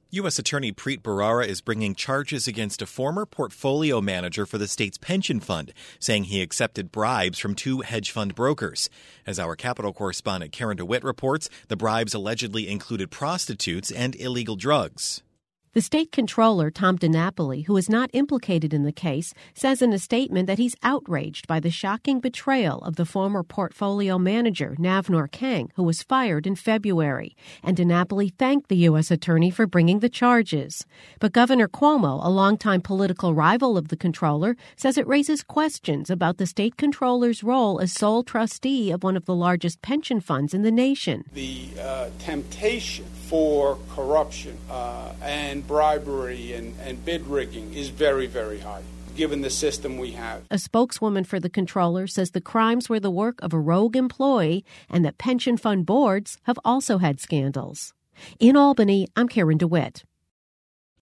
U.S. Attorney Preet Bharara is bringing charges against a former portfolio manager for the state's pension fund, saying he accepted bribes from two hedge fund brokers. As our Capitol correspondent Karen DeWitt reports, the bribes allegedly included prostitutes and illegal drugs. The state controller, Tom DiNapoli, who is not implicated in the case, says in a statement that he's outraged by the shocking betrayal of the former portfolio manager, Navnor Kang, who was fired in February. And DiNapoli thanked the U.S. attorney for bringing the charges. But Governor Cuomo, a longtime political rival of the controller, says it raises questions about the state controller's role as sole trustee of one of the largest pension funds in the nation. The temptation for corruption and bribery and bid rigging is very, very high, given the system we have. A spokeswoman for the controller says the crimes were the work of a rogue employee and that pension fund boards have also had scandals. In Albany, I'm Karen DeWitt.